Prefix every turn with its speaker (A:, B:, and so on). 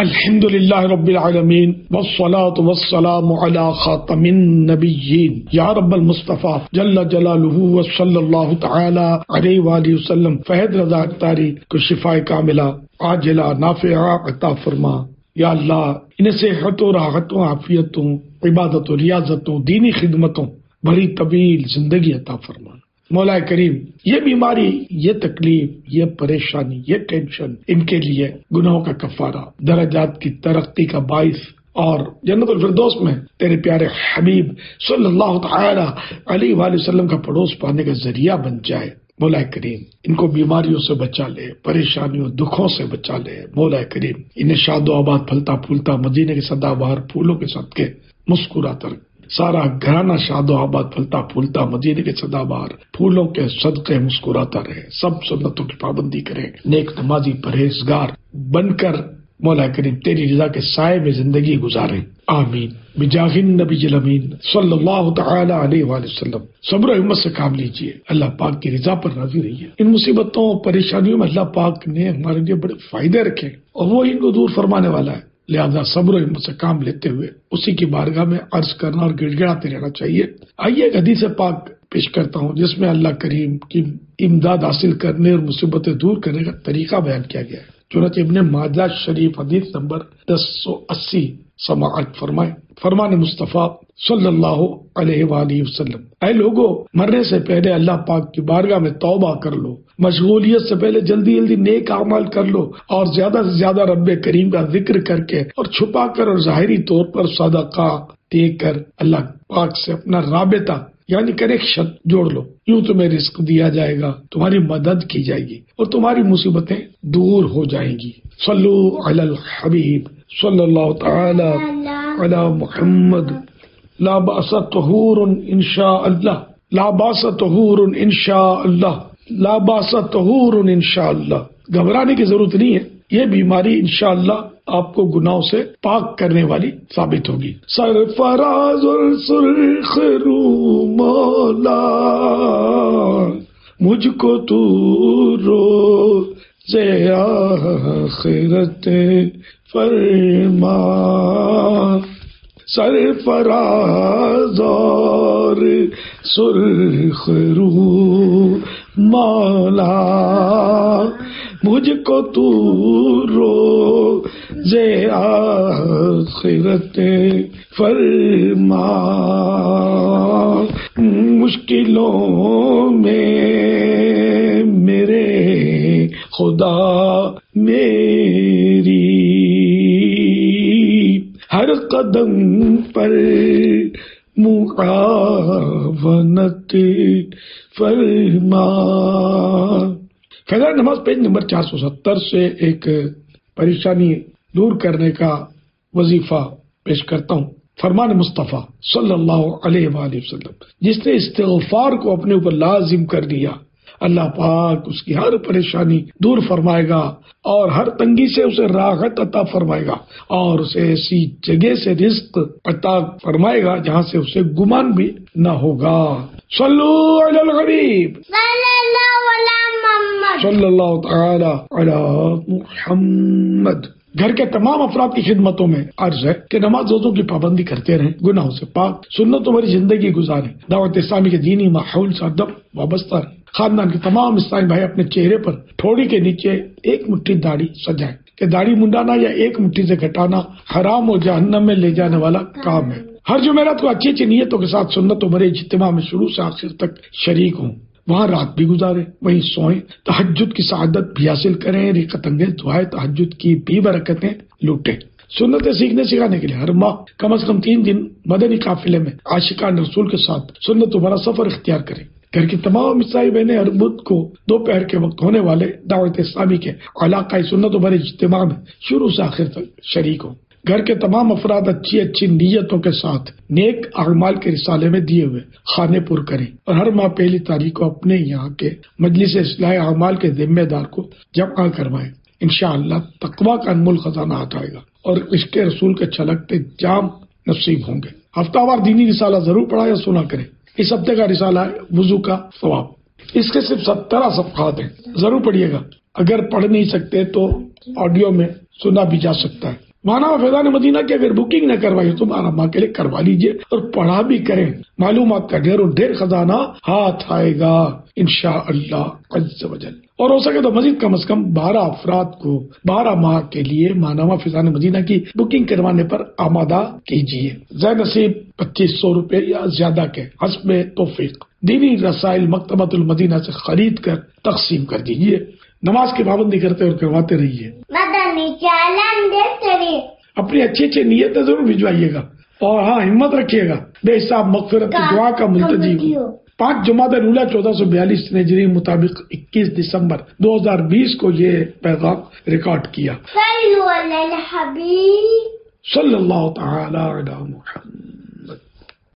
A: الحمد للہ رب العالمین والصلاة والسلام علی خاتم النبیین یا رب المصطفیٰ جل جلالہ وصلی اللہ تعالی علیہ وآلہ وسلم فہد رضا اختاری کو شفا کاملہ عاجلہ نافعہ عطا فرما۔ یا اللہ انہیں صحت و راحت و عافیتوں، عبادت و ریاضتوں، دینی خدمتوں بھری طویل زندگی عطا فرما۔ مولا کریم، یہ بیماری، یہ تکلیف، یہ پریشانی، یہ ٹینشن، ان کے لیے گناہوں کا کفارہ، درجات کی ترقی کا باعث اور جنت الفردوس میں تیرے پیارے حبیب صلی اللہ تعالی علیہ وآلہ وسلم کا پڑوس پانے کا ذریعہ بن جائے۔ مولا کریم ان کو بیماریوں سے بچا لے، پریشانیوں دکھوں سے بچا لے۔ مولا کریم انہیں شاد و آباد پھلتا پھولتا مدینے کے سدا بہار پھولوں کے صدقے مسکراتا رکھ، سارا گھرانہ شاد و آباد پھلتا پھولتا مدینے کے سدا بہار پھولوں کے صدقے مسکراتا رہے، سب سنتوں کی پابندی کرے، نیک نمازی پرہیزگار بن کر مولا کریم تیری رضا کے سائے میں زندگی گزارے، آمین بجاہ النبی الامین صلی اللہ تعالی علیہ وآلہ وسلم۔ صبر و ہمت سے کام لیجئے، اللہ پاک کی رضا پر راضی رہیے۔ ان مصیبتوں پریشانیوں میں اللہ پاک نے ہمارے لیے بڑے فائدے رکھے اور وہ ان کو دور فرمانے والا ہے، لہذا صبر و ہمت سے کام لیتے ہوئے اسی کی بارگاہ میں عرض کرنا اور گڑ گڑاتے رہنا چاہیے۔ آئیے ایک حدیث پاک پیش کرتا ہوں جس میں اللہ کریم کی امداد حاصل کرنے اور مصیبتیں دور کرنے کا طریقہ بیان کیا گیا ہے۔ چنانچہ ابن ماجہ شریف حدیث نمبر 1080 سماعت فرمائے، فرمان مصطفیٰ صلی اللہ علیہ وآلہ وسلم، اے لوگو مرنے سے پہلے اللہ پاک کی بارگاہ میں توبہ کر لو، مشغولیت سے پہلے جلدی جلدی نیک اعمال کر لو اور زیادہ سے زیادہ رب کریم کا ذکر کر کے اور چھپا کر اور ظاہری طور پر صدقہ دے کر اللہ پاک سے اپنا رابطہ یعنی کنیکشن جوڑ لو، یوں تمہیں رزق دیا جائے گا، تمہاری مدد کی جائے گی اور تمہاری مصیبتیں دور ہو جائیں گی۔ صلو علی الحبیب صلی اللہ تعالی علی محمد۔ لا باس طہور انشاء اللہ، لا باس طہور انشاء اللہ، لا باس طہور انشاء اللہ۔ گھبرانے کی ضرورت نہیں ہے، یہ بیماری انشاءاللہ آپ کو گناہوں سے پاک کرنے والی ثابت ہوگی۔ سرفراز السرخ رو مولا مجھ کو تو روز آخرت فرما، سرفراز اور سرخ رو مولا مجھ کو تو روز آخرت فرما، مشکلوں میں میرے خدا میری ہر قدم پر معاونت فرما۔ فضائل نماز پیج نمبر 470 سے ایک پریشانی دور کرنے کا وظیفہ پیش کرتا ہوں۔ فرمان مصطفیٰ صلی اللہ علیہ وآلہ وسلم، جس نے استغفار کو اپنے اوپر لازم کر دیا اللہ پاک اس کی ہر پریشانی دور فرمائے گا اور ہر تنگی سے اسے راحت عطا فرمائے گا اور اسے ایسی جگہ سے رزق عطا فرمائے گا جہاں سے اسے گمان بھی نہ ہوگا۔ صلو علی الحبیب صلی اللہ تعالی علی محمد۔ گھر کے تمام افراد کی خدمتوں میں عرض ہے کہ نماز روزوں کی پابندی کرتے رہیں، گناہوں سے پاک سنتوں والی زندگی گزاریں، دعوت اسلامی کے دینی ماحول سے ادب وابستہ رہیں۔ خاندان کے تمام اسلامی بھائی اپنے چہرے پر ٹھوڑی کے نیچے ایک مٹھی داڑھی سجائیں کہ داڑھی منڈانا یا ایک مٹھی سے گھٹانا حرام و جہنم میں لے جانے والا کام ہے۔ ہر جمعرات کو اچھی اچھی نیتوں کے ساتھ سنتوں بھرے اجتماع میں شروع سے آخر تک شریک ہوں، وہاں رات بھی گزاریں، وہیں سوئیں، تہجد کی سعادت بھی حاصل کریں، رقت انگیز دعائیں تہجد کی بھی برکتیں لوٹیں۔ سنتیں سیکھنے سکھانے کے لیے ہر ماہ کم از کم 3 دن مدنی قافلے میں عاشقان رسول کے ساتھ سنتوں بھرا سفر اختیار کریں۔ گھر کی تمام عیسائی بہنیں ہر بدھ کو دوپہر کے وقت ہونے والے دعوت اسلامی کے علاقائی سنتوں بھرے اجتماع میں شروع سے آخر تک شریک ہوں۔ گھر کے تمام افراد اچھی اچھی نیتوں کے ساتھ نیک اعمال کے رسالے میں دیے ہوئے خانے پر کریں اور ہر ماہ پہلی تاریخ کو اپنے یہاں کے مجلس اصلاح اعمال کے ذمہ دار کو جمع کروائیں۔ انشاءاللہ تقویٰ کا انمول خزانہ ہاتھ آئے گا اور عشق رسول کے چھلکتے جام نصیب ہوں گے۔ ہفتہ وار دینی رسالہ ضرور پڑھا یا سنا کریں۔ اس ہفتے کا رسالہ ہے وضو کا ثواب، اس کے صرف 17 صفحات ہیں، ضرور پڑھیے گا۔ اگر پڑھ نہیں سکتے تو آڈیو میں سنا بھی جا سکتا ہے۔ مانا فیضان مدینہ کی اگر بکنگ نہ کروائی تو ماں کے لیے کروا لیجئے اور پڑھا بھی کریں، معلومات کا ڈھیر و ڈھیر خزانہ ہاتھ آئے گا انشاءاللہ عز و جل۔ اور ہو سکے تو مزید کم از کم 12 افراد کو 12 ماہ کے لیے ماہنامہ فیضان مدینہ کی بکنگ کروانے پر آمادہ کیجیے۔ زیر نصیب 2500 روپے یا زیادہ کے حسب توفیق دینی رسائل مکتبۃ المدینہ سے خرید کر تقسیم کر دیجیے۔ نماز کی پابندی کرتے اور کرواتے رہیے۔
B: مدنی چینل دیکھتے رہیے۔
A: اپنی اچھی نیتیں ضرور بھجوائیے گا اور ہاں ہمت رکھیے گا۔ بے حساب مغفرت کی دعا کا ملتجی ہو۔ 5 جمادی الاولیٰ 1442 ہجری مطابق 21 دسمبر 2020 کو یہ پیغام ریکارڈ کیا۔
B: صلو علی الحبیب
A: صلی اللہ تعالی علی محمد۔